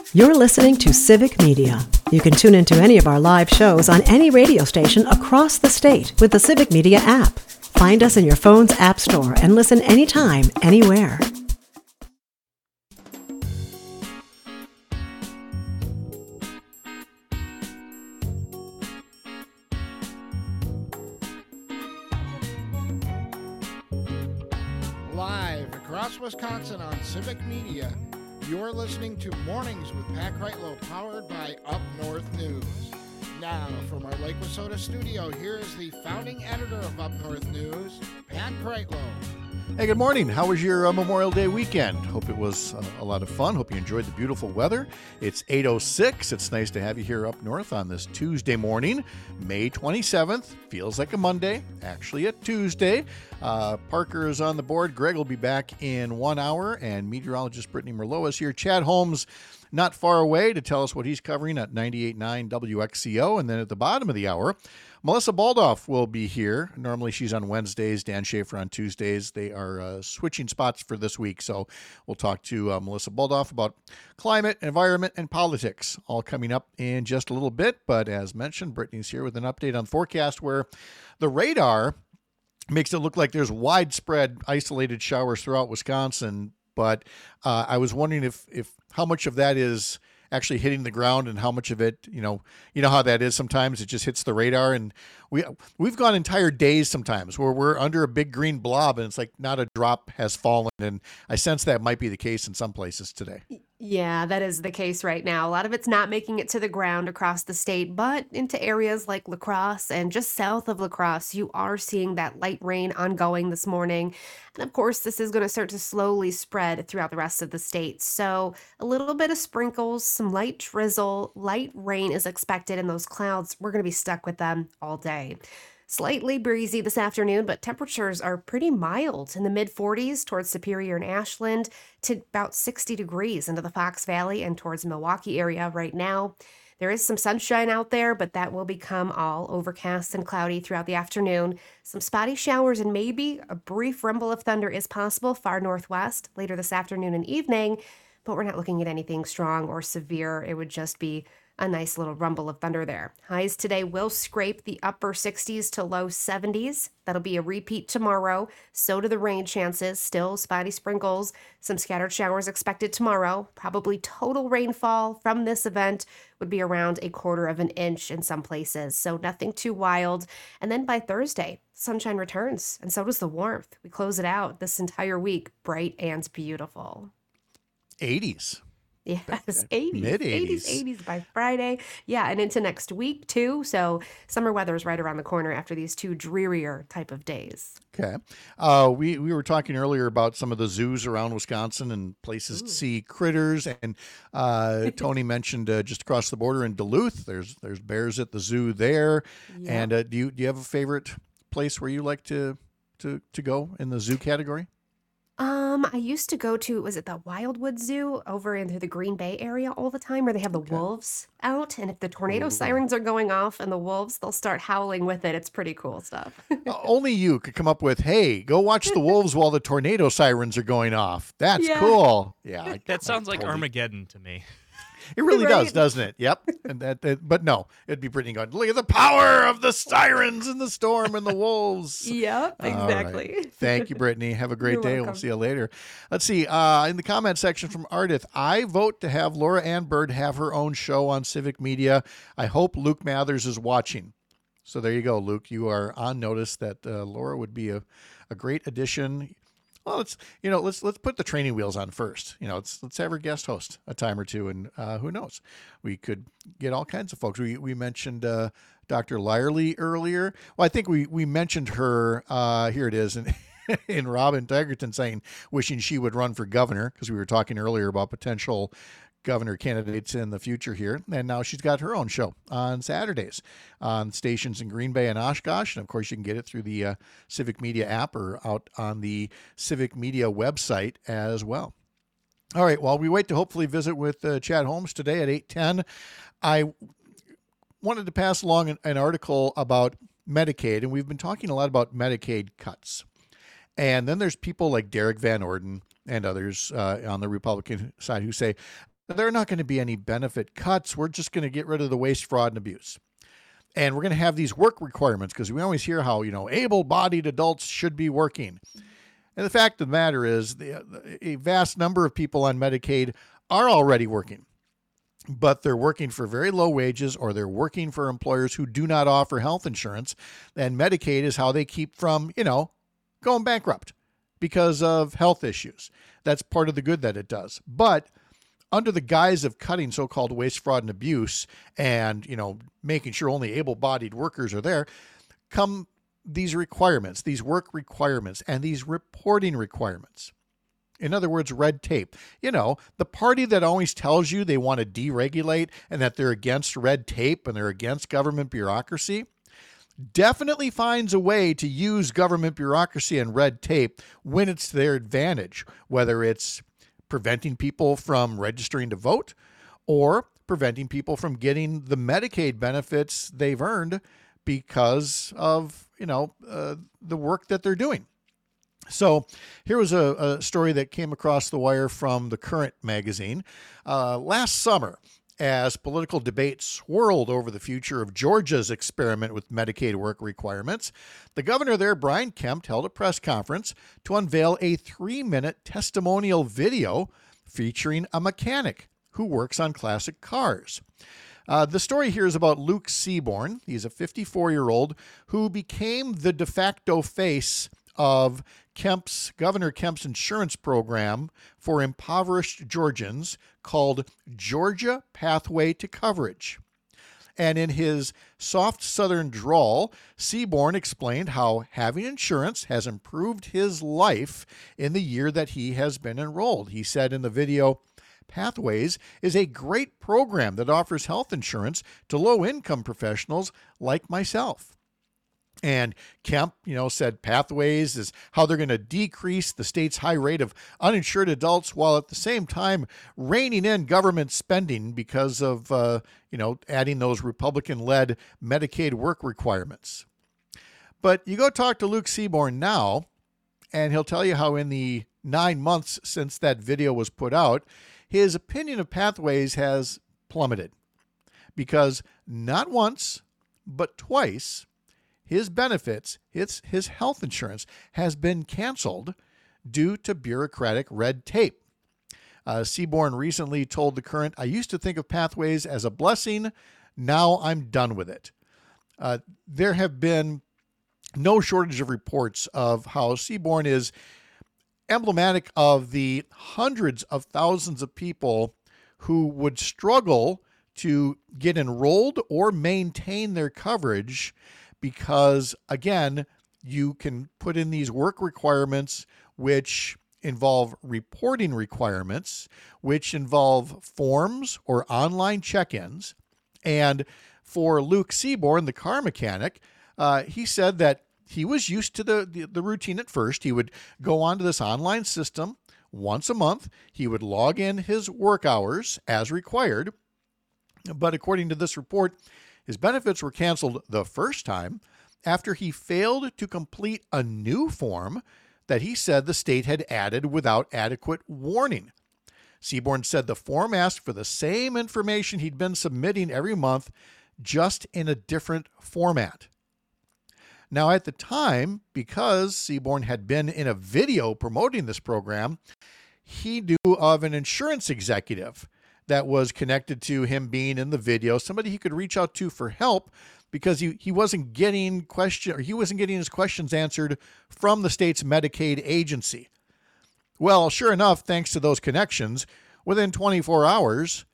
You're listening to Civic Media. You can tune into any of our live shows on any radio station across the state with the Civic Media app. Find us in your phone's app store and listen anytime, anywhere. Live across Wisconsin on Civic Media, you're listening to Mornings with Pat Kreitlow, powered by Up North News. Now, from our Lake Wissota studio, here is the founding editor of Up North News, Pat Kreitlow. Hey, good morning. How was your Memorial Day weekend? Hope it was a lot of fun. Hope you enjoyed the beautiful weather. It's 8:06. It's nice to have you here up north on this Tuesday morning, May 27th. Feels like a Monday, actually a Tuesday. Parker is on the board. Greg will be back in 1 hour, and meteorologist Brittany Merlot is here. Chad Holmes not far away to tell us what he's covering at 98.9 WXCO. And then at the bottom of the hour, Melissa Baldoff will be here. Normally she's on Wednesdays, Dan Schaefer on Tuesdays. They are switching spots for this week. So we'll talk to Melissa Baldoff about climate, environment, and politics, all coming up in just a little bit. But as mentioned, Brittany's here with an update on forecast where the radar makes it look like there's widespread isolated showers throughout Wisconsin. But I was wondering if how much of that is actually hitting the ground and how much of it, you know how that is sometimes. It just hits the radar, and we've gone entire days sometimes where we're under a big green blob and it's like not a drop has fallen. And I sense that might be the case in some places today. Yeah, that is the case right now. A lot of it's not making it to the ground across the state, but into areas like La Crosse and just south of La Crosse, you are seeing that light rain ongoing this morning. And of course, this is going to start to slowly spread throughout the rest of the state. So a little bit of sprinkles, some light drizzle, light rain is expected, and those clouds, we're going to be stuck with them all day. Slightly breezy this afternoon, but temperatures are pretty mild in the mid-40s towards Superior and Ashland to about 60 degrees into the Fox Valley and towards Milwaukee area right now. There is some sunshine out there, but that will become all overcast and cloudy throughout the afternoon. Some spotty showers and maybe a brief rumble of thunder is possible far northwest later this afternoon and evening, but we're not looking at anything strong or severe. It would just be a nice little rumble of thunder there. Highs today will scrape the upper 60s to low 70s. That'll be a repeat tomorrow. So do the rain chances. Still spotty sprinkles. Some scattered showers expected tomorrow. Probably total rainfall from this event would be around 1/4 of an inch in some places. So nothing too wild. And then by Thursday, sunshine returns, and so does the warmth. We close it out this entire week bright and beautiful. 80s. Yes, 80s. Mid-80s. 80s by Friday. Yeah, and into next week, too. So summer weather is right around the corner after these two drearier type of days. Okay. We were talking earlier about some of the zoos around Wisconsin and places to see critters. And Tony mentioned just across the border in Duluth, there's bears at the zoo there. Yep. And do you have a favorite place where you like to go in the zoo category? I used to go to, was it the Wildwood Zoo over into the Green Bay area all the time, where they have the wolves out, and if the tornado sirens are going off and the wolves, they'll start howling with it. It's pretty cool stuff. Only you could come up with, hey, go watch the wolves while the tornado sirens are going off. That's cool. Yeah. That sounds like Armageddon to me. It really does, Right. doesn't it? Yep. And but no, it'd be pretty good. Look at the power of the sirens and the storm and the wolves. Yep, All exactly. right. Thank you, Brittany. Have a great You're day. welcome. We'll see you later. Let's see. In the comment section from Ardith, I vote to have Laura Ann Bird have her own show on Civic Media. I hope Luke Mathers is watching. So there you go, Luke. You are on notice that Laura would be a great addition. Well, let's put the training wheels on first. Let's have her guest host a time or two, and who knows, we could get all kinds of folks. We mentioned Dr. Lyerly earlier. Well, I think we mentioned her. Here it is, in Robin Tigerton saying wishing she would run for governor, because we were talking earlier about potential governor candidates in the future here. And now she's got her own show on Saturdays on stations in Green Bay and Oshkosh. And of course, you can get it through the Civic Media app or out on the Civic Media website as well. All right. While we wait to hopefully visit with Chad Holmes today at 8:10, I wanted to pass along an article about Medicaid. And we've been talking a lot about Medicaid cuts. And then there's people like Derek Van Orden and others on the Republican side who say there are not going to be any benefit cuts. We're just going to get rid of the waste, fraud, and abuse. And we're going to have these work requirements because we always hear how, able-bodied adults should be working. And the fact of the matter is a vast number of people on Medicaid are already working, but they're working for very low wages or they're working for employers who do not offer health insurance. And Medicaid is how they keep from, going bankrupt because of health issues. That's part of the good that it does. But under the guise of cutting so-called waste, fraud, and abuse and, making sure only able-bodied workers are there, come these requirements, these work requirements, and these reporting requirements. In other words, red tape. The party that always tells you they want to deregulate and that they're against red tape and they're against government bureaucracy definitely finds a way to use government bureaucracy and red tape when it's to their advantage, whether it's preventing people from registering to vote or preventing people from getting the Medicaid benefits they've earned because of, the work that they're doing. So here was a story that came across the wire from The Current magazine. Last summer, as political debate swirled over the future of Georgia's experiment with Medicaid work requirements, the governor there, Brian Kemp, held a press conference to unveil a 3-minute testimonial video featuring a mechanic who works on classic cars. The story here is about Luke Seaborn. He's a 54-year-old who became the de facto face of Governor Kemp's insurance program for impoverished Georgians called Georgia Pathway to Coverage. And in his soft Southern drawl, Seaborn explained how having insurance has improved his life in the year that he has been enrolled. He said in the video, "Pathways is a great program that offers health insurance to low-income professionals like myself." And Kemp, said Pathways is how they're going to decrease the state's high rate of uninsured adults while at the same time reining in government spending because of, adding those Republican-led Medicaid work requirements. But you go talk to Luke Seaborn now, and he'll tell you how in the 9 months since that video was put out, his opinion of Pathways has plummeted because not once, but twice, his benefits, his health insurance has been canceled due to bureaucratic red tape. Seaborn recently told The Current, "I used to think of Pathways as a blessing. Now I'm done with it." There have been no shortage of reports of how Seaborn is emblematic of the hundreds of thousands of people who would struggle to get enrolled or maintain their coverage because, again, you can put in these work requirements which involve reporting requirements, which involve forms or online check-ins. And for Luke Seaborn, the car mechanic, he said that he was used to the routine at first. He would go onto this online system once a month. He would log in his work hours as required. But according to this report, his benefits were canceled the first time after he failed to complete a new form that he said the state had added without adequate warning. Seaborn said the form asked for the same information he'd been submitting every month, just in a different format. Now, at the time, because Seaborn had been in a video promoting this program, he knew of an insurance executive that was connected to him being in the video, somebody he could reach out to for help because he wasn't getting his questions answered from the state's Medicaid agency. Well, sure enough, thanks to those connections, within 24 hours,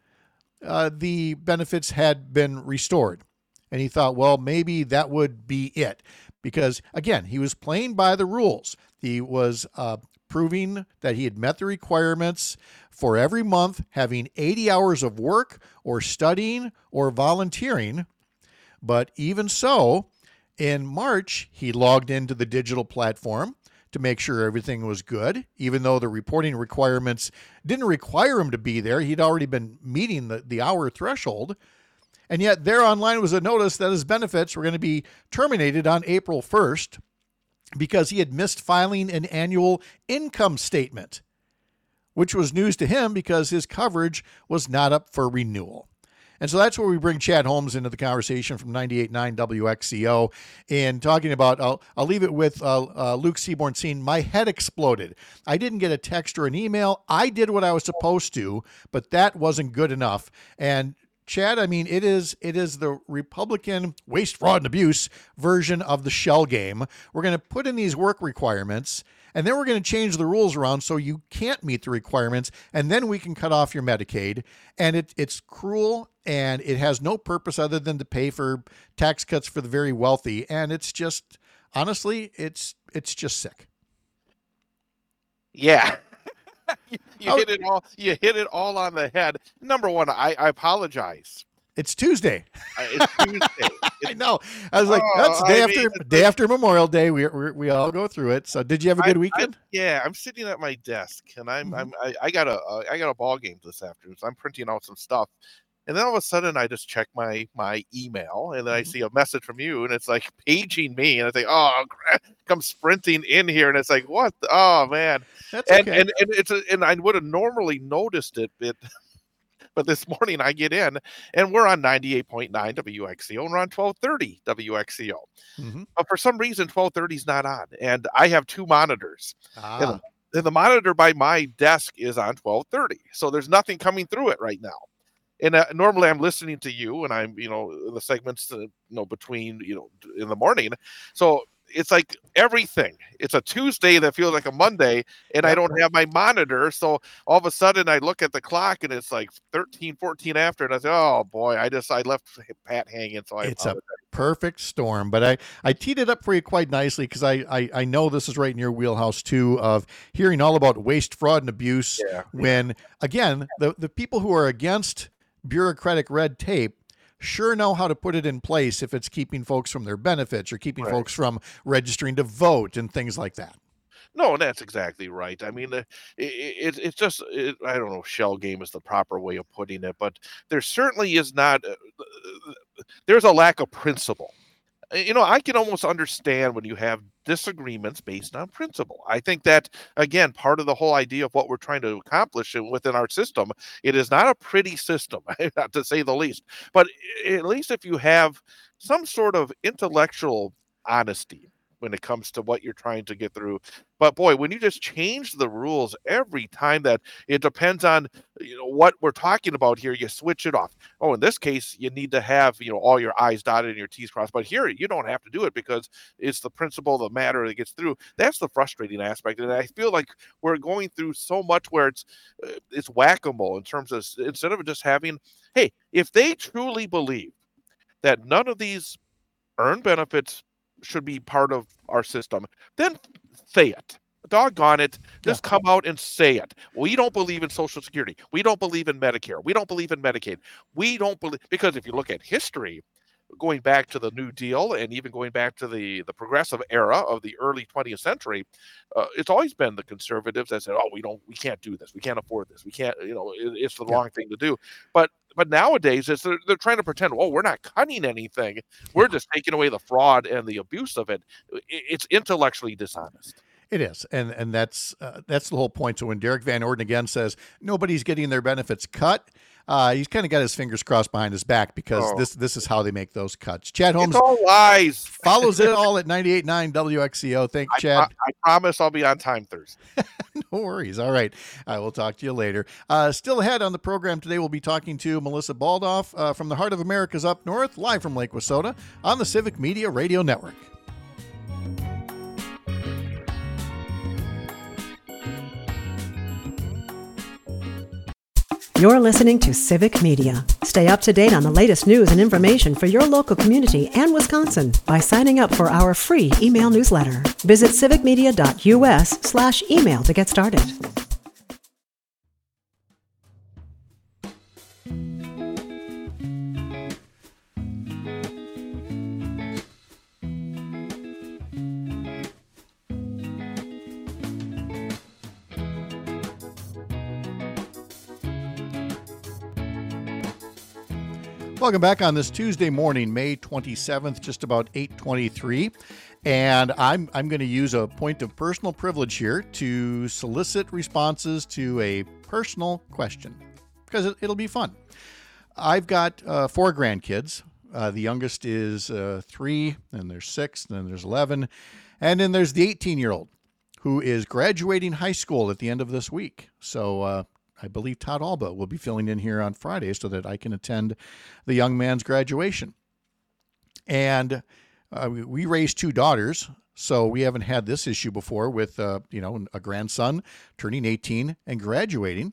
the benefits had been restored. And he thought, well, maybe that would be it. Because, again, he was playing by the rules. He was proving that he had met the requirements for every month having 80 hours of work or studying or volunteering. But even so, in March, he logged into the digital platform to make sure everything was good, even though the reporting requirements didn't require him to be there. He'd already been meeting the hour threshold. And yet there online was a notice that his benefits were going to be terminated on April 1st because he had missed filing an annual income statement. which was news to him because his coverage was not up for renewal. And so that's where we bring Chad Holmes into the conversation from 98.9 WXCO and talking about, I'll leave it with Luke Seaborn saying, my head exploded. I didn't get a text or an email. I did what I was supposed to, but that wasn't good enough. And Chad, I mean, it is the Republican waste, fraud, and abuse version of the shell game. We're going to put in these work requirements, and then we're going to change the rules around so you can't meet the requirements, and then we can cut off your Medicaid. And it's cruel, and it has no purpose other than to pay for tax cuts for the very wealthy. And it's just, honestly, it's just sick. Yeah. You hit it all. You hit it all on the head. Number one, I apologize. It's Tuesday. It's Tuesday. I know. I was like, that's day after Memorial Day. We all go through it. So, did you have a good weekend? I'm sitting at my desk, and I got a ball game this afternoon. So I'm printing out some stuff, and then all of a sudden I just check my email, and then I see a message from you, and it's like paging me, and I think, oh, come sprinting in here, and it's like, what? Oh man, that's okay. And I would have normally noticed it, but this morning I get in, and we're on 98.9 WXCO, and we're on 1230 WXCO. Mm-hmm. But for some reason, 1230 is not on, and I have two monitors. And the monitor by my desk is on 1230, so there's nothing coming through it right now. And normally I'm listening to you, and I'm, the segments, between, in the morning. So it's like everything. It's a Tuesday that feels like a Monday, and I don't have my monitor. So all of a sudden I look at the clock, and it's like 13:14 after, and I say, oh boy, I left Pat hanging. So it's a perfect storm. But I teed it up for you quite nicely because I know this is right in your wheelhouse too, of hearing all about waste, fraud, and abuse. Yeah. When again, the people who are against bureaucratic red tape sure know how to put it in place if it's keeping folks from their benefits or keeping folks from registering to vote and things like that. No, that's exactly right. I mean, it's just, I don't know if shell game is the proper way of putting it, but there certainly is not, there's a lack of principle. I can almost understand when you have disagreements based on principle. I think that, again, part of the whole idea of what we're trying to accomplish within our system, it is not a pretty system, to say the least. But at least if you have some sort of intellectual honesty when it comes to what you're trying to get through. But boy, when you just change the rules every time that it depends on what we're talking about here, you switch it off. Oh, in this case, you need to have all your I's dotted and your T's crossed. But here, you don't have to do it because it's the principle of the matter that gets through. That's the frustrating aspect, and I feel like we're going through so much where it's whack-a-mole in terms of, instead of just having, hey, if they truly believe that none of these earned benefits should be part of our system, then say it. Doggone it. Just come out and say it. We don't believe in Social Security. We don't believe in Medicare. We don't believe in Medicaid. We don't believe, because if you look at history, going back to the New Deal and even going back to the progressive era of the early 20th century, it's always been the conservatives that said, oh, we can't do this. We can't afford this. We can't, it's the wrong thing to do. But nowadays, they're trying to pretend, oh, we're not cutting anything. We're just taking away the fraud and the abuse of it. It's intellectually dishonest. It is, and that's the whole point. So when Derek Van Orden again says nobody's getting their benefits cut, he's kind of got his fingers crossed behind his back because this is how they make those cuts. Chad Holmes, it's all lies. Follows it all at 98.9 WXCO. Thank you, Chad. I promise I'll be on time Thursday. No worries. All right, I will talk to you later. Still ahead on the program today, we'll be talking to Melissa Baldoff from the Heart of America's Up North, live from Lake Wissota on the Civic Media Radio Network. You're listening to Civic Media. Stay up to date on the latest news and information for your local community and Wisconsin by signing up for our free email newsletter. Visit civicmedia.us/email to get started. Welcome back on this Tuesday morning, May 27th, just about 8:23. And I'm going to use a point of personal privilege here to solicit responses to a personal question because it'll be fun. I've got 4 grandkids. The youngest is 3, then there's 6, then there's 11, and then there's the 18-year-old who is graduating high school at the end of this week. So I believe Todd Alba will be filling in here on Friday so that I can attend the young man's graduation. And we raised 2 daughters, so we haven't had this issue before with a grandson turning 18 and graduating.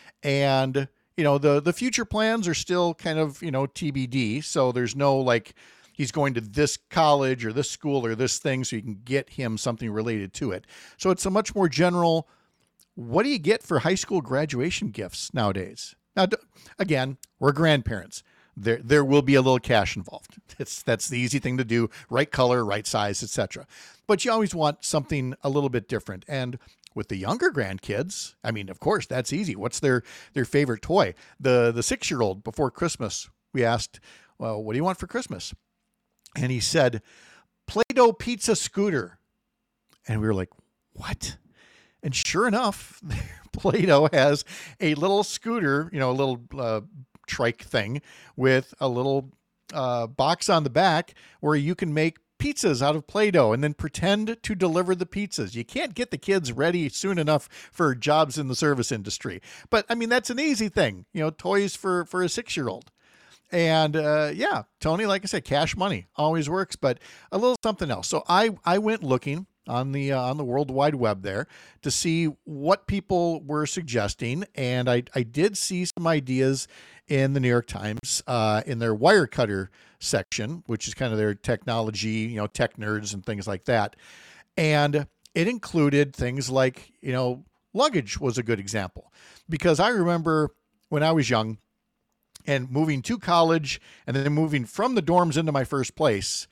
And the future plans are still kind of TBD. So there's no like he's going to this college or this school or this thing, so you can get him something related to it. So it's a much more general. What do you get for high school graduation gifts nowadays? Now, again, we're grandparents. There will be a little cash involved. That's the easy thing to do. Right color, right size, etc. But you always want something a little bit different. And with the younger grandkids, I mean, of course, that's easy. What's their favorite toy? The 6-year-old before Christmas, we asked, well, what do you want for Christmas? And he said, Play-Doh pizza scooter. And we were like, what? And sure enough, Play-Doh has a little scooter, a little trike thing with a little box on the back where you can make pizzas out of Play-Doh and then pretend to deliver the pizzas. You can't get the kids ready soon enough for jobs in the service industry. But, I mean, that's an easy thing, toys for a 6-year-old. And, Tony, like I said, cash money always works, but a little something else. So I went looking on the World Wide Web there to see what people were suggesting. And I did see some ideas in the New York Times in their Wirecutter section, which is kind of their technology, tech nerds and things like that. And it included things like, luggage was a good example, because I remember when I was young and moving to college and then moving from the dorms into my first place,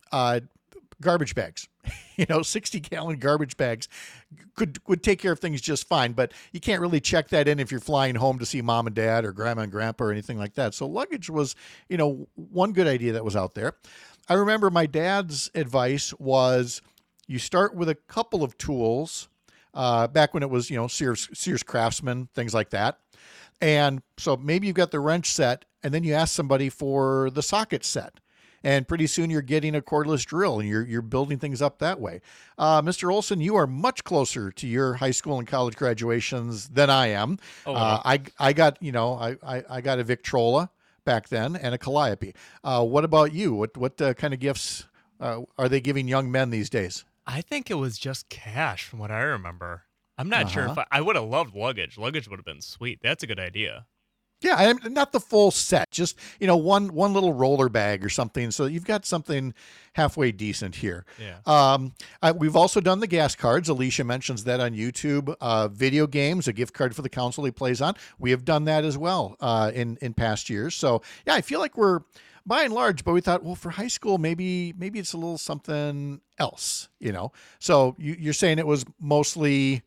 garbage bags, 60-gallon garbage bags would take care of things just fine, but you can't really check that in if you're flying home to see mom and dad or grandma and grandpa or anything like that. So luggage was, one good idea that was out there. I remember my dad's advice was you start with a couple of tools, back when it was, Sears Craftsman, things like that. And so maybe you've got the wrench set and then you ask somebody for the socket set. And pretty soon you're getting a cordless drill and you're building things up that way. Mr. Olson, you are much closer to your high school and college graduations than I am. Oh, I got a Victrola back then and a Calliope. What about you? What kind of gifts are they giving young men these days? I think it was just cash from what I remember. I'm not sure if I would have loved luggage. Luggage would have been sweet. That's a good idea. Yeah, not the full set, just, one little roller bag or something. So you've got something halfway decent here. Yeah. We've also done the gas cards. Alicia mentions that on YouTube. Video games, a gift card for the console he plays on. We have done that as well in past years. So, yeah, I feel like we're by and large, but we thought, well, for high school, maybe it's a little something else, So you're saying it was mostly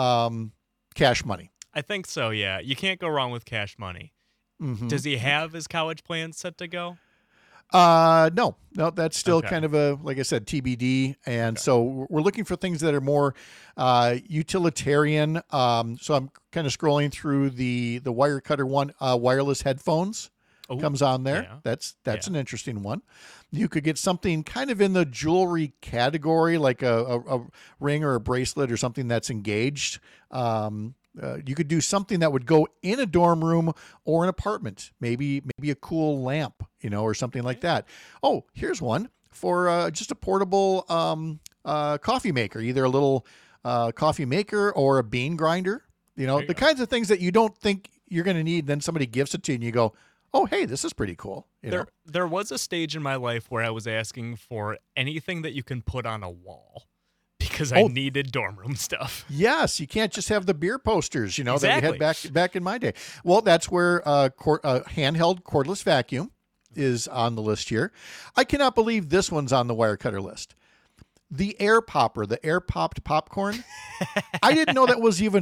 cash money. I think so, yeah. You can't go wrong with cash money. Mm-hmm. Does he have his college plans set to go? No, that's still kind of like I said, TBD. And so we're looking for things that are more utilitarian. So I'm kind of scrolling through the Wirecutter one, wireless headphones comes on there. Yeah. That's an interesting one. You could get something kind of in the jewelry category, like a ring or a bracelet or something that's engaged. You could do something that would go in a dorm room or an apartment, maybe a cool lamp, or something like that. Oh, here's one for just a portable coffee maker, either a little coffee maker or a bean grinder. The kinds of things that you don't think you're going to need, then somebody gives it to you and you go, oh, hey, this is pretty cool. There was a stage in my life where I was asking for anything that you can put on a wall. Because I needed dorm room stuff. Yes, you can't just have the beer posters, exactly. that we had back in my day. Well, that's where handheld cordless vacuum is on the list here. I cannot believe this one's on the Wirecutter list. The air popper, the air popped popcorn. I didn't know that was even a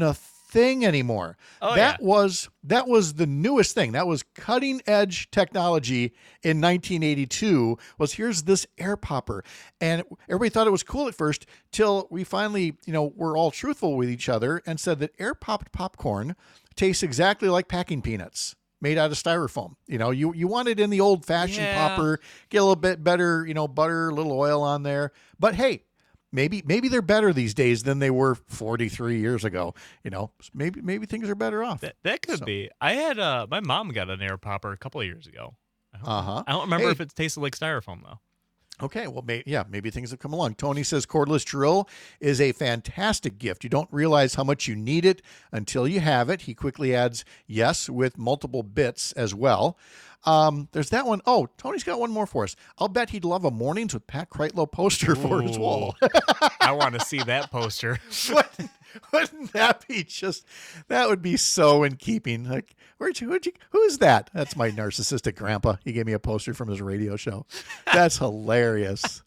thing anymore. Oh, that was the newest thing. That was cutting edge technology in 1982. Was here's this air popper, and everybody thought it was cool at first till we finally, were all truthful with each other and said that air popped popcorn tastes exactly like packing peanuts made out of styrofoam. You want it in the old fashioned popper, get a little bit better, butter, a little oil on there. But hey, maybe they're better these days than they were 43 years ago. Maybe things are better off. That could be. I had my mom got an air popper a couple of years ago. I don't remember if it tasted like styrofoam though. Okay, well, maybe things have come along. Tony says cordless drill is a fantastic gift. You don't realize how much you need it until you have it. He quickly adds, yes, with multiple bits as well. There's that one. Oh, Tony's got one more for us. I'll bet he'd love a Mornings with Pat Kreitlow poster for his wall. I want to see that poster. Wouldn't that be that would be so in keeping. Like, who is that? That's my narcissistic grandpa. He gave me a poster from his radio show. That's hilarious.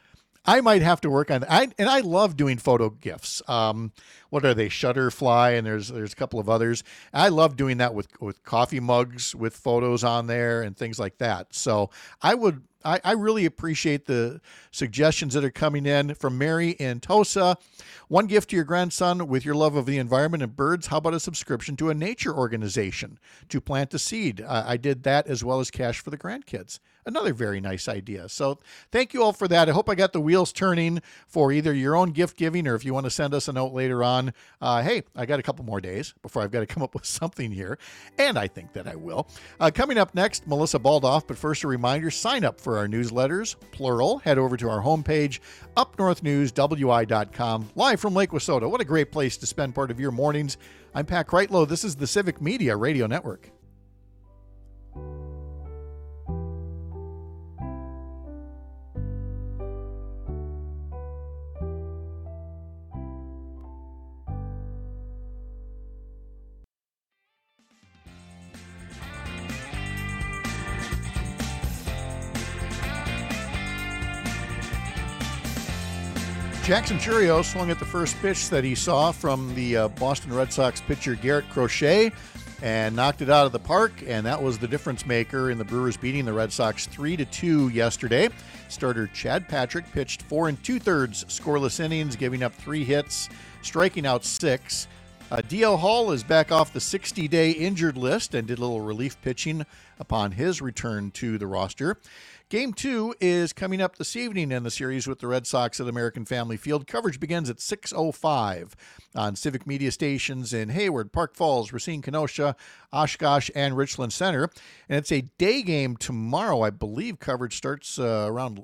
I might have to work on that. I love doing photo gifts. What are they? Shutterfly, and there's a couple of others. I love doing that with coffee mugs with photos on there and things like that. So I really appreciate the suggestions that are coming in from Mary in Tosa. One gift to your grandson with your love of the environment and birds. How about a subscription to a nature organization to plant a seed? I did that as well as cash for the grandkids. Another very nice idea. So thank you all for that. I hope I got the wheels turning for either your own gift giving or if you want to send us a note later on. Hey, I got a couple more days before I've got to come up with something here. And I think that I will. Coming up next, Melissa Baldoff. But first, a reminder, sign up for our newsletters, plural. Head over to our homepage, upnorthnewswi.com, live from Lake Wissota. What a great place to spend part of your mornings. I'm Pat Kreitlow. This is the Civic Media Radio Network. Jackson Chourio swung at the first pitch that he saw from the Boston Red Sox pitcher Garrett Crochet and knocked it out of the park, and that was the difference maker in the Brewers beating the Red Sox 3-2 yesterday. Starter Chad Patrick pitched 4 2/3 scoreless innings, giving up 3 hits, striking out 6. DL Hall is back off the 60-day injured list and did a little relief pitching upon his return to the roster. Game 2 is coming up this evening in the series with the Red Sox at American Family Field. Coverage begins at 6:05 on Civic Media stations in Hayward, Park Falls, Racine, Kenosha, Oshkosh, and Richland Center. And it's a day game tomorrow. I believe coverage starts around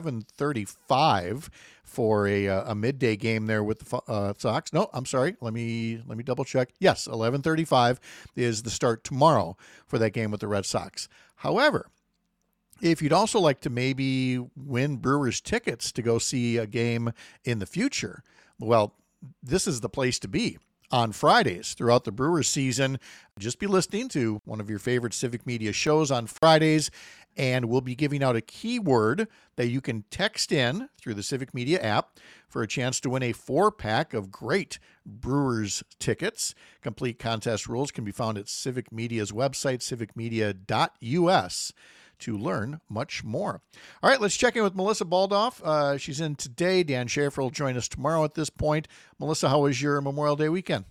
11:35 for a midday game there with the Sox. No, I'm sorry. Let me double check. Yes, 11:35 is the start tomorrow for that game with the Red Sox. However, if you'd also like to maybe win Brewers tickets to go see a game in the future, well, this is the place to be. On Fridays throughout the Brewers season, just be listening to one of your favorite Civic Media shows on Fridays, and we'll be giving out a keyword that you can text in through the Civic Media app for a chance to win a 4-pack of great Brewers tickets. Complete contest rules can be found at Civic Media's website, civicmedia.us. to learn much more. All right, let's check in with Melissa Baldoff. She's in today. Dan Schaefer will join us tomorrow at this point. Melissa, how was your Memorial Day weekend?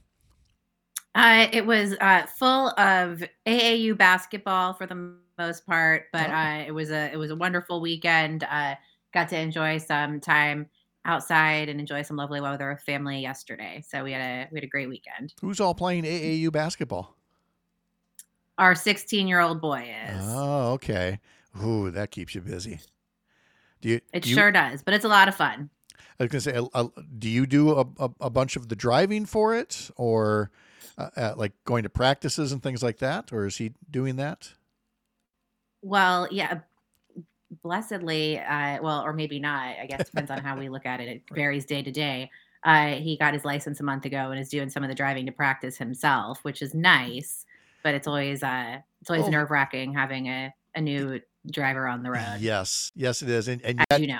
It was full of AAU basketball for the most part, but it was a wonderful weekend. Got to enjoy some time outside and enjoy some lovely weather with family yesterday. So we had a great weekend. Who's all playing AAU basketball? Our 16-year-old boy is. Oh, okay. Ooh, that keeps you busy. It sure does, but it's a lot of fun. I was going to say, do you do a bunch of the driving for it, or like going to practices and things like that, or is he doing that? Well, yeah, blessedly, or maybe not. I guess it depends on how we look at it. It varies day to day. He got his license a month ago and is doing some of the driving to practice himself, which is nice. But it's always nerve-wracking having a new driver on the road. Yes, it is, and as you know.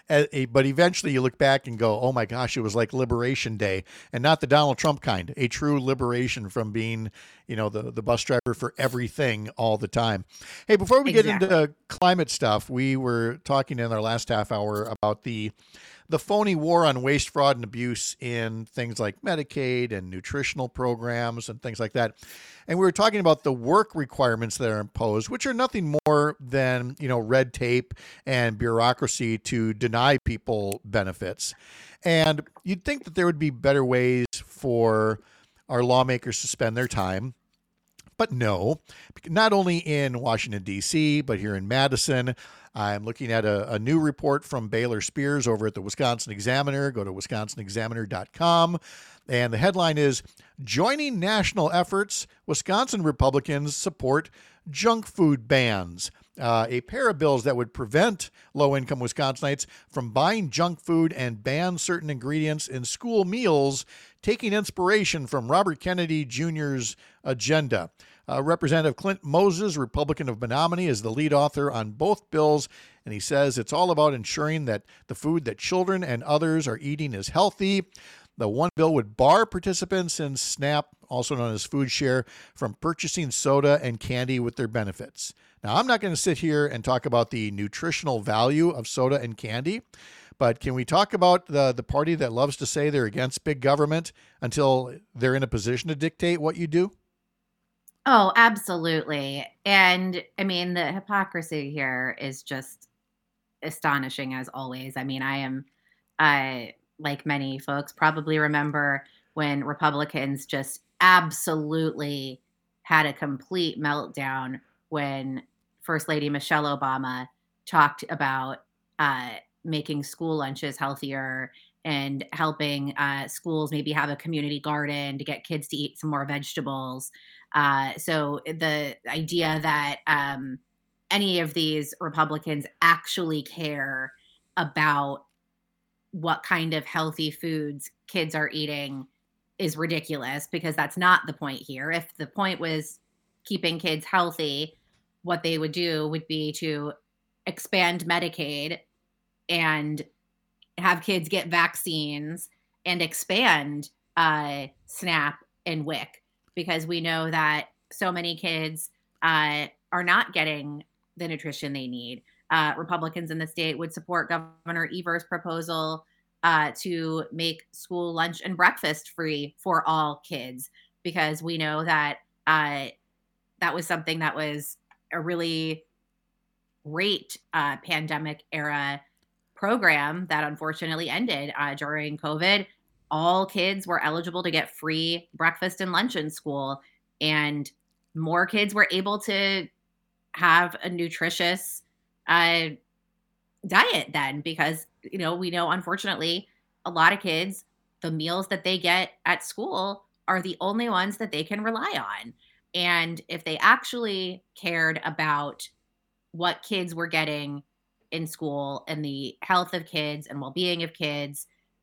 But eventually you look back and go, oh my gosh, it was like Liberation Day, and not the Donald Trump kind, a true liberation from being, the bus driver for everything all the time. Hey, before we get into climate stuff, we were talking in our last half hour about the phony war on waste, fraud, and abuse in things like Medicaid and nutritional programs and things like that. And we were talking about the work requirements that are imposed, which are nothing more than, red tape and bureaucracy to deny people benefits. And you'd think that there would be better ways for our lawmakers to spend their time. But no, not only in Washington, D.C., but here in Madison. I'm looking at a new report from Baylor Spears over at the Wisconsin Examiner. Go to wisconsinexaminer.com. And the headline is, Joining National Efforts, Wisconsin Republicans Support Junk Food Bans. A pair of bills that would prevent low-income Wisconsinites from buying junk food and ban certain ingredients in school meals, taking inspiration from Robert Kennedy Jr.'s agenda. Representative Clint Moses, Republican of Menominee, is the lead author on both bills, and he says it's all about ensuring that the food that children and others are eating is healthy. The one bill would bar participants in SNAP, also known as Food Share, from purchasing soda and candy with their benefits. Now, I'm not going to sit here and talk about the nutritional value of soda and candy, but can we talk about the party that loves to say they're against big government until they're in a position to dictate what you do? Oh, absolutely. And I mean, the hypocrisy here is just astonishing as always. I mean, I like many folks, probably remember when Republicans just absolutely had a complete meltdown when First Lady Michelle Obama talked about making school lunches healthier and helping schools maybe have a community garden to get kids to eat some more vegetables. So the idea that any of these Republicans actually care about what kind of healthy foods kids are eating is ridiculous, because that's not the point here. If the point was keeping kids healthy, what they would do would be to expand Medicaid and have kids get vaccines and expand SNAP and WIC, because we know that so many kids are not getting the nutrition they need. Republicans in the state would support Governor Evers' proposal to make school lunch and breakfast free for all kids, because we know that that was something that was a really great pandemic era program that unfortunately ended during COVID. All kids were eligible to get free breakfast and lunch in school, and more kids were able to have a nutritious diet then, because we know unfortunately a lot of kids, the meals that they get at school are the only ones that they can rely on. And if they actually cared about what kids were getting in school and the health of kids and well-being of kids,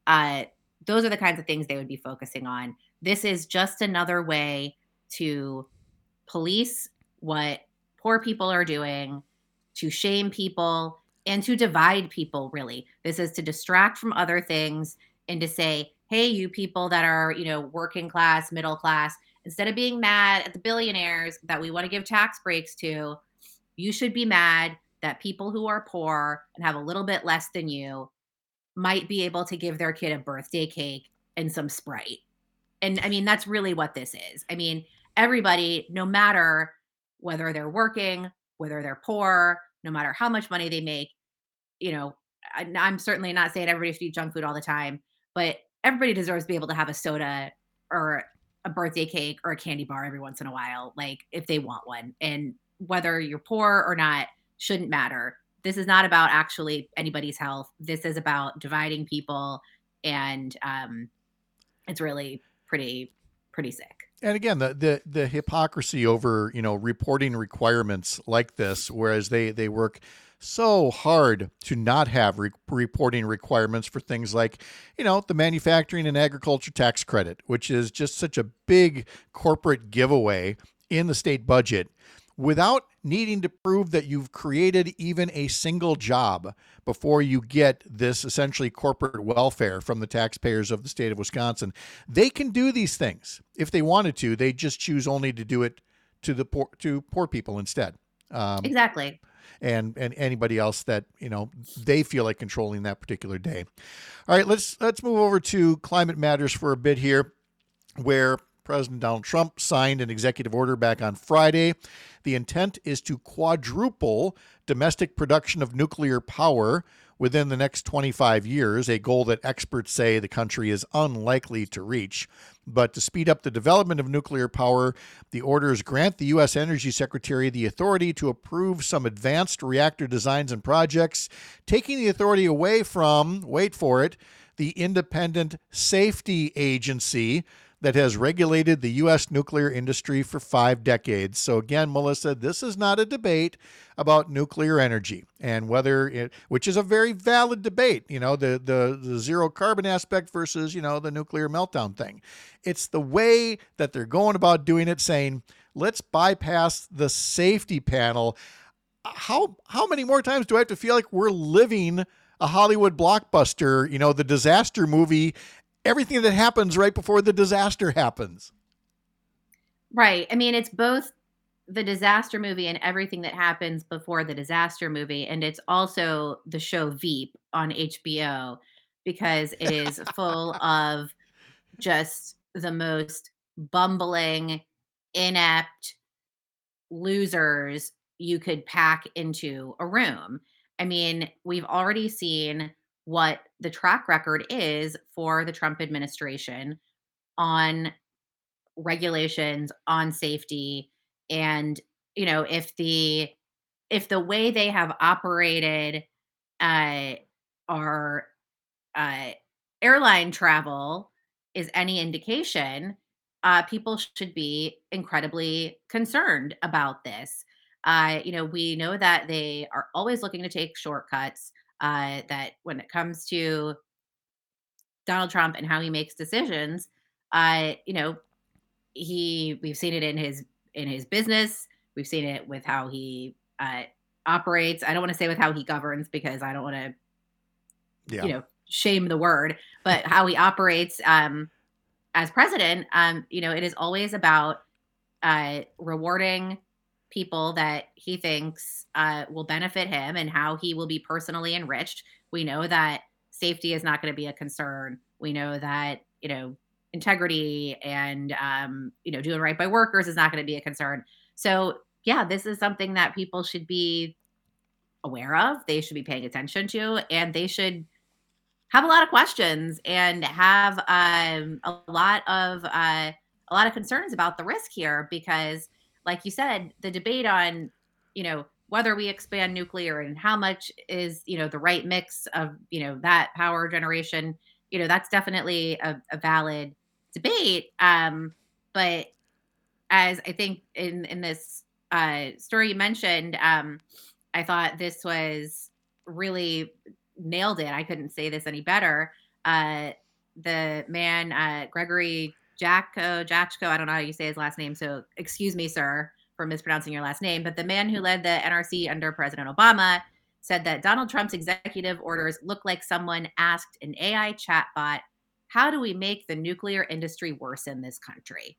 those are the kinds of things they would be focusing on. This is just another way to police what poor people are doing, to shame people, and to divide people, really. This is to distract from other things and to say, hey, you people that are, working class, middle class, instead of being mad at the billionaires that we want to give tax breaks to, you should be mad that people who are poor and have a little bit less than you might be able to give their kid a birthday cake and some Sprite. And I mean, that's really what this is. I mean, everybody, no matter whether they're working, whether they're poor, no matter how much money they make, I'm certainly not saying everybody should eat junk food all the time, but everybody deserves to be able to have a soda or a birthday cake or a candy bar every once in a while, like if they want one. And whether you're poor or not shouldn't matter. This is not about actually anybody's health. This is about dividing people, and it's really pretty sick. And again, the hypocrisy over, reporting requirements like this, whereas they work so hard to not have reporting requirements for things like, the manufacturing and agriculture tax credit, which is just such a big corporate giveaway in the state budget, without needing to prove that you've created even a single job before you get this essentially corporate welfare from the taxpayers of the state of Wisconsin. They can do these things if they wanted to. They just choose only to do it to poor people instead. Exactly. And anybody else that, they feel like controlling that particular day. All right, let's move over to climate matters for a bit here, where President Donald Trump signed an executive order back on Friday. The intent is to quadruple domestic production of nuclear power within the next 25 years, a goal that experts say the country is unlikely to reach. But to speed up the development of nuclear power, the orders grant the U.S. Energy Secretary the authority to approve some advanced reactor designs and projects, taking the authority away from, wait for it, the Independent Safety Agency that has regulated the U.S. nuclear industry for 5 decades. So again, Melissa, this is not a debate about nuclear energy and which is a very valid debate, the zero carbon aspect versus, the nuclear meltdown thing. It's the way that they're going about doing it, saying, let's bypass the safety panel. How many more times do I have to feel like we're living a Hollywood blockbuster, the disaster movie, everything that happens right before the disaster happens? Right. I mean, it's both the disaster movie and everything that happens before the disaster movie. And it's also the show Veep on HBO, because it is full of just the most bumbling, inept losers you could pack into a room. I mean, we've already seen what the track record is for the Trump administration on regulations, on safety. And, if the way they have operated our airline travel is any indication, people should be incredibly concerned about this. We know that they are always looking to take shortcuts, that when it comes to Donald Trump and how he makes decisions, we've seen it in his business. We've seen it with how he operates. I don't want to say with how he governs, because I don't want to, shame the word, but how he operates as president. It is always about rewarding people that he thinks will benefit him and how he will be personally enriched. We know that safety is not going to be a concern. We know that, integrity and, doing right by workers is not going to be a concern. So yeah, this is something that people should be aware of. They should be paying attention to, and they should have a lot of questions and have a lot of concerns about the risk here, because like you said, the debate on, whether we expand nuclear and how much is, the right mix of, that power generation, that's definitely a valid debate. But as I think in this story you mentioned, I thought this was really nailed it. I couldn't say this any better. The man, Gregory Jaczko, I don't know how you say his last name, so excuse me, sir, for mispronouncing your last name, but the man who led the NRC under President Obama said that Donald Trump's executive orders look like someone asked an AI chatbot, how do we make the nuclear industry worse in this country?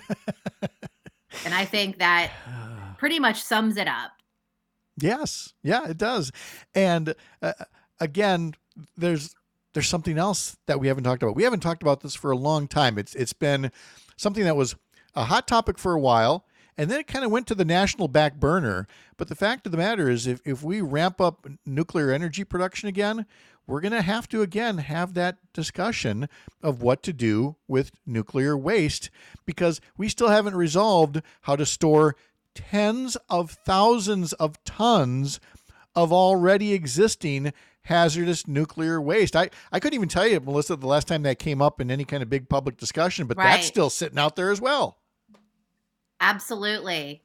And I think that pretty much sums it up. Yes. Yeah, it does. And again, there's something else that we haven't talked about. We haven't talked about this for a long time. It's been something that was a hot topic for a while, and then it kind of went to the national back burner. But the fact of the matter is, if we ramp up nuclear energy production again, we're going to again have that discussion of what to do with nuclear waste, because we still haven't resolved how to store tens of thousands of tons of already existing hazardous nuclear waste. I couldn't even tell you, Melissa, the last time that came up in any kind of big public discussion, but that's still sitting out there as well. Absolutely.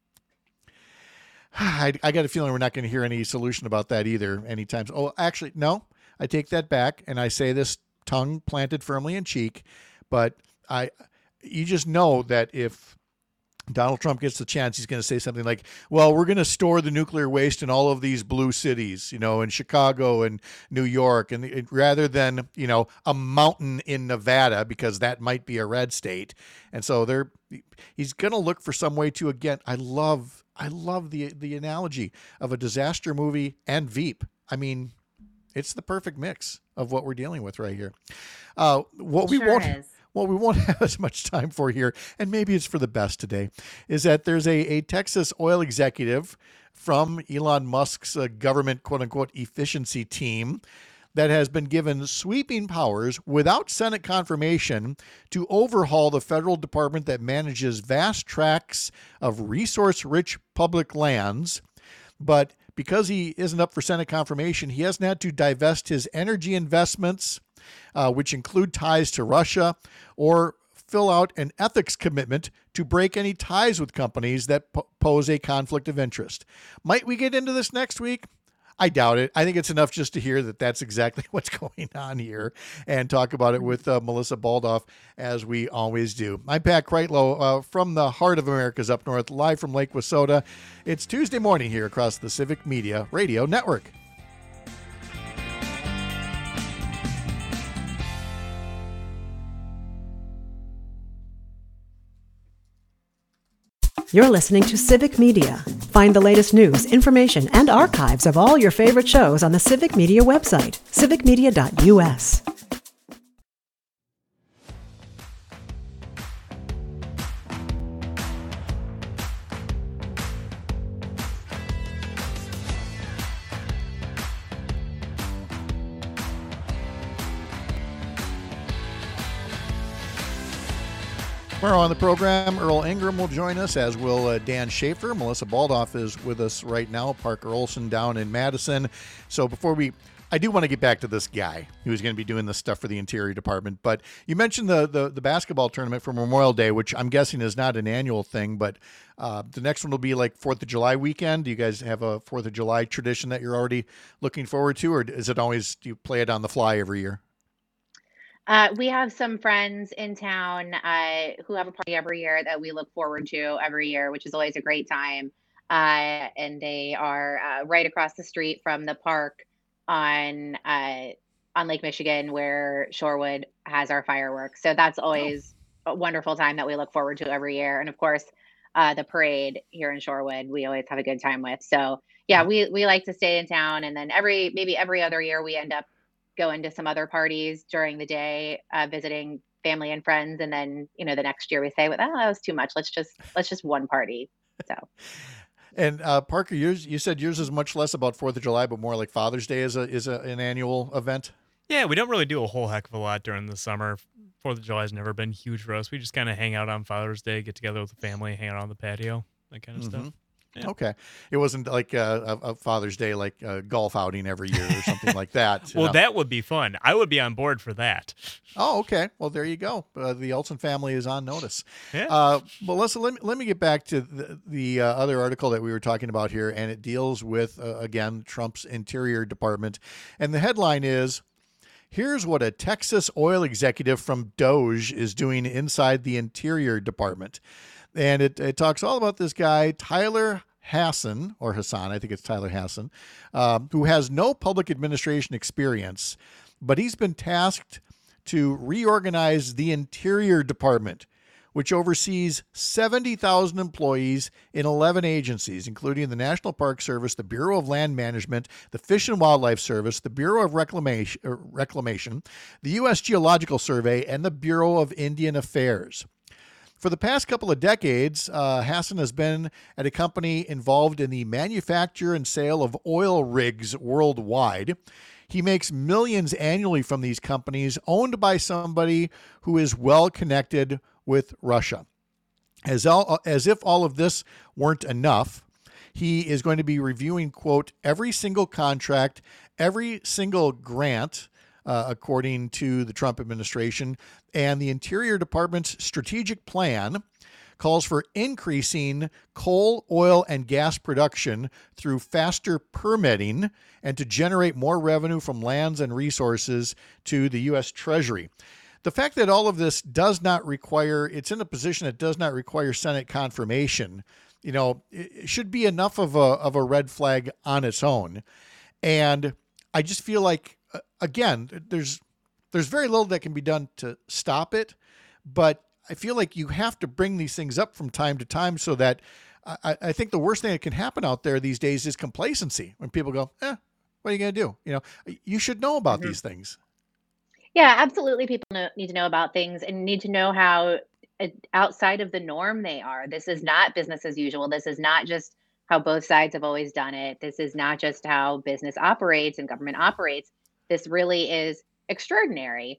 I got a feeling we're not going to hear any solution about that either anytime. Oh, actually, no, I take that back, and I say this tongue planted firmly in cheek, but you just know that if Donald Trump gets the chance, he's going to say something like, well, we're going to store the nuclear waste in all of these blue cities, in Chicago and New York, and rather than, a mountain in Nevada, because that might be a red state. And so he's going to look for some way to, again, I love the analogy of a disaster movie and Veep. I mean, it's the perfect mix of what we're dealing with right here. What we won't have as much time for here, and maybe it's for the best today, is that there's a Texas oil executive from Elon Musk's government, quote-unquote, efficiency team that has been given sweeping powers without Senate confirmation to overhaul the federal department that manages vast tracts of resource-rich public lands. But because he isn't up for Senate confirmation, he hasn't had to divest his energy investments, which include ties to Russia, or fill out an ethics commitment to break any ties with companies that pose a conflict of interest. Might we get into this next week? I doubt it. I think it's enough just to hear that that's exactly what's going on here and talk about it with Melissa Baldoff, as we always do. I'm Pat Kreitlow from the heart of America's Up North, live from Lake Wissota. It's Tuesday morning here across the Civic Media Radio Network. You're listening to Civic Media. Find the latest news, information, and archives of all your favorite shows on the Civic Media website, civicmedia.us. Tomorrow on the program, Earl Ingram will join us, as will Dan Schaefer. Melissa Baldoff is with us right now. Parker Olson down in Madison. So I do want to get back to this guy who's going to be doing this stuff for the Interior Department. But you mentioned the basketball tournament for Memorial Day, which I'm guessing is not an annual thing, but the next one will be like 4th of July weekend. Do you guys have a 4th of July tradition that you're already looking forward to, or is it always, do you play it on the fly every year? We have some friends in town who have a party every year that we look forward to every year, which is always a great time. And they are right across the street from the park on Lake Michigan, where Shorewood has our fireworks. So that's always a wonderful time that we look forward to every year. And of course, the parade here in Shorewood, we always have a good time with. So yeah, we like to stay in town, and then maybe every other year we end up going to some other parties during the day, visiting family and friends. And then, the next year we say, well, that was too much. Let's just one party. So. And Parker, you said yours is much less about 4th of July, but more like Father's Day is an annual event. Yeah, we don't really do a whole heck of a lot during the summer. 4th of July has never been huge for us. We just kind of hang out on Father's Day, get together with the family, hang out on the patio, that kind of stuff. Yeah. Okay. It wasn't like a Father's Day, like a golf outing every year or something like that. Well, that would be fun. I would be on board for that. Oh, okay. Well, there you go. The Olson family is on notice. Yeah. Melissa, let me get back to the other article that we were talking about here, and it deals with, again, Trump's Interior Department. And the headline is, here's what a Texas oil executive from Doge is doing inside the Interior Department. And it talks all about this guy, Tyler Hassan, or Hassan, I think it's Tyler Hassan, who has no public administration experience, but he's been tasked to reorganize the Interior Department, which oversees 70,000 employees in 11 agencies, including the National Park Service, the Bureau of Land Management, the Fish and Wildlife Service, the Bureau of Reclamation, the U.S. Geological Survey, and the Bureau of Indian Affairs. For the past couple of decades, Hassan has been at a company involved in the manufacture and sale of oil rigs worldwide. He makes millions annually from these companies owned by somebody who is well connected with Russia. As if all of this weren't enough, he is going to be reviewing, quote, every single contract, every single grant, according to the Trump administration, and the Interior Department's strategic plan calls for increasing coal, oil, and gas production through faster permitting and to generate more revenue from lands and resources to the U.S. Treasury. the fact that all of this does not require, it's in a position that does not require Senate confirmation, it should be enough of a red flag on its own. And I just feel like, again, there's very little that can be done to stop it, but I feel like you have to bring these things up from time to time so that I think the worst thing that can happen out there these days is complacency. When people go, what are you going to do? You should know about these things. Yeah, absolutely. People need to know about things and need to know how outside of the norm they are. This is not business as usual. This is not just how both sides have always done it. This is not just how business operates and government operates. This really is extraordinary.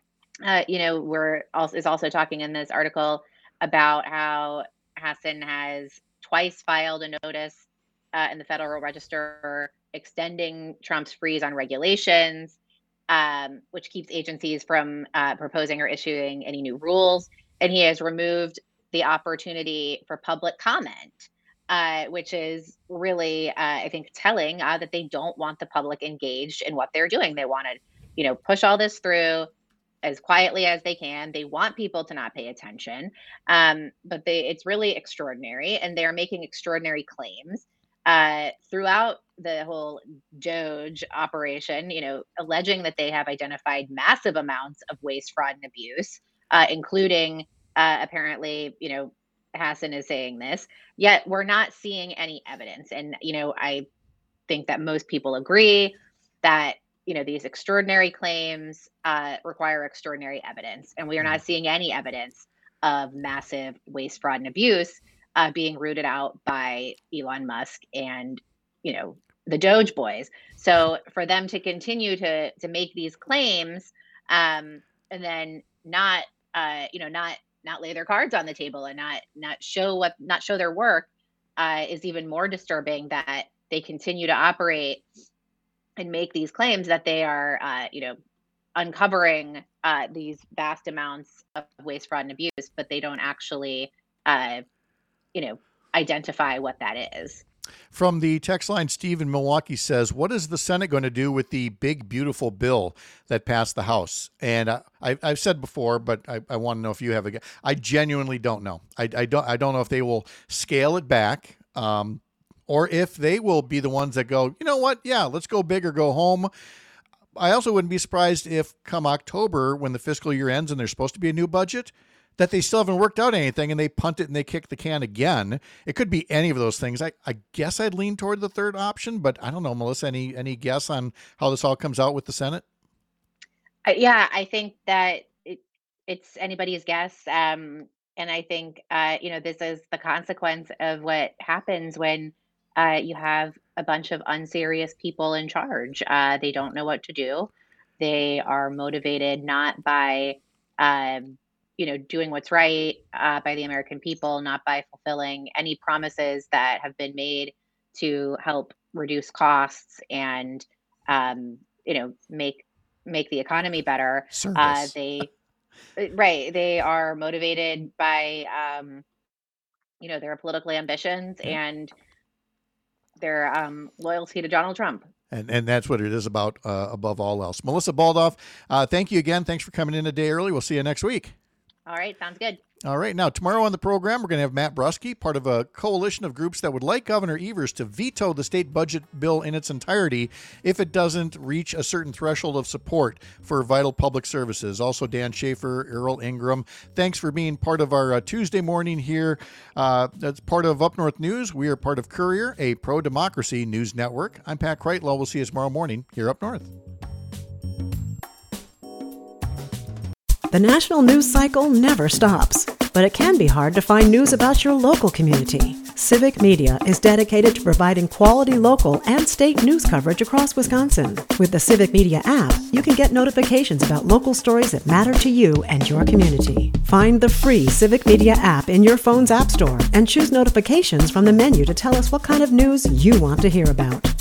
We're also talking in this article about how Hassan has twice filed a notice in the Federal Register extending Trump's freeze on regulations, which keeps agencies from proposing or issuing any new rules. And he has removed the opportunity for public comment, which is really, I think, telling that they don't want the public engaged in what they're doing. They want to, push all this through as quietly as they can. They want people to not pay attention, but it's really extraordinary, and they're making extraordinary claims throughout the whole DOGE operation, alleging that they have identified massive amounts of waste, fraud, and abuse, including apparently, Hassan is saying this, yet we're not seeing any evidence. And, I think that most people agree that, these extraordinary claims require extraordinary evidence. And we are not seeing any evidence of massive waste, fraud, and abuse being rooted out by Elon Musk and, the Doge boys. So for them to continue to make these claims and then not lay their cards on the table and not show their work is even more disturbing. That they continue to operate and make these claims that they are, uncovering these vast amounts of waste, fraud, and abuse, but they don't actually, identify what that is. From the text line, Steve in Milwaukee says, what is the Senate going to do with the big, beautiful bill that passed the House? And I've said before, but I want to know if you have I genuinely don't know. I don't know if they will scale it back, or if they will be the ones that go, you know what? Yeah, let's go big or go home. I also wouldn't be surprised if come October, when the fiscal year ends and there's supposed to be a new budget, that they still haven't worked out anything and they punt it and they kick the can again. It could be any of those things. I guess I'd lean toward the third option, but I don't know, Melissa, any guess on how this all comes out with the Senate? Yeah, I think that it's anybody's guess. And I think, this is the consequence of what happens when you have a bunch of unserious people in charge. They don't know what to do. They are motivated not by, doing what's right by the American people, not by fulfilling any promises that have been made to help reduce costs and, make the economy better. They are motivated by, their political ambitions and their loyalty to Donald Trump. And that's what it is about above all else. Melissa Baldoff, thank you again. Thanks for coming in a day early. We'll see you next week. All right. Sounds good. All right. Now, tomorrow on the program, we're going to have Matt Brusky, part of a coalition of groups that would like Governor Evers to veto the state budget bill in its entirety if it doesn't reach a certain threshold of support for vital public services. Also, Dan Schaefer, Earl Ingram, thanks for being part of our Tuesday morning here. That's part of Up North News. We are part of Courier, a pro-democracy news network. I'm Pat Kreitlow. We'll see you tomorrow morning here up north. The national news cycle never stops, but it can be hard to find news about your local community. Civic Media is dedicated to providing quality local and state news coverage across Wisconsin. With the Civic Media app, you can get notifications about local stories that matter to you and your community. Find the free Civic Media app in your phone's app store and choose notifications from the menu to tell us what kind of news you want to hear about.